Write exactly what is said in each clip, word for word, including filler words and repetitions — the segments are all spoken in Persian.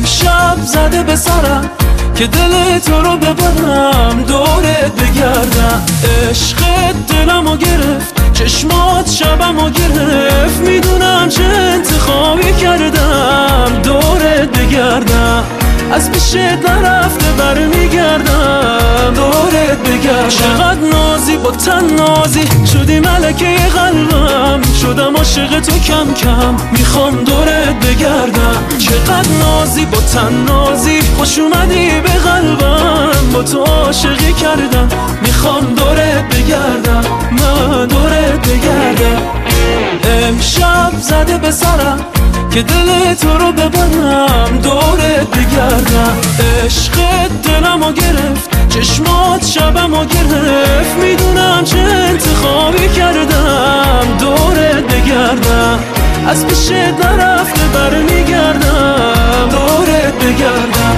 امشب زده به سرم که دل تو رو ببرم، دورت بگردم. عشقت دلمو گرفت، چشمات شبمو گرفت، میدونم چه انتخابی کردم، دورت بگردم. از پیشت نرفته برمیگردم، دورت بگردم. چقدر نازی با تن نازی، شدی ملکه قلبم، شدم عاشق تو کم کم، میخوام دورت بگردم. چقدر نازی با تن نازی، خوش اومدی به قلبم، با تو عاشقی کردم، میخوام دورت بگردم، من دورت بگردم. امشب زده به سرم که دل تو رو ببرم، دورت بگردم. عشقت دلمو گرفت، چشمات شبمو گرفت، میدونم چه انتخابی کردم، دورت بگردم. از پیشت نرفته برمیگردم، دورت بگردم.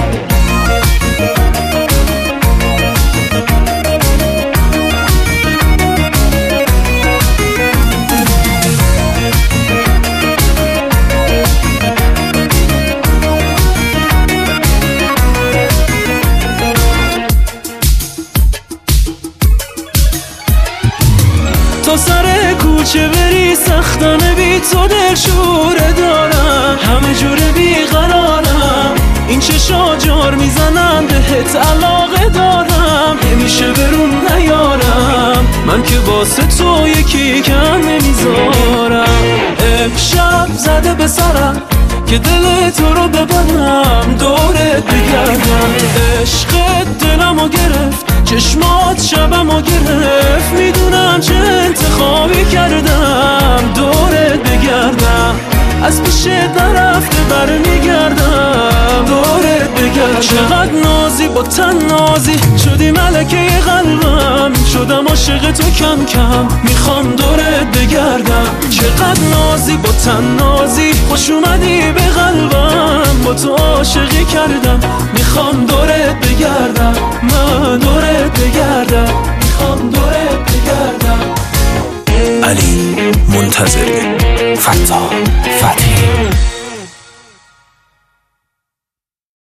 تا سر کوچه بری سختانه، بی تو دل شوره دارم، همه جوره بیقرارم، این چشا جار میزنن بهت علاقه دارم، نمیشه برون نیارم، من که واسه تو یکی کم نمیذارم. امشب زده به سرم که دل تو رو ببرم، دورت بگردم. عشقت دلمو گرفت، چشمات شبمو گرفت، میدونم چه انتخابی کردم، دورت بگردم. از پیشت نرفته برمیگردم، دورت بگردم. چقدر نازی با تن نازی، شدی ملکه قلبم، شدم عاشق تو کم کم، میخوام دورت بگردم. چقدر نازی با تن نازی، خوش اومدی به قلبم، با تو عاشقی کردم، میخوام دورت بگردم، من دورت بگردم.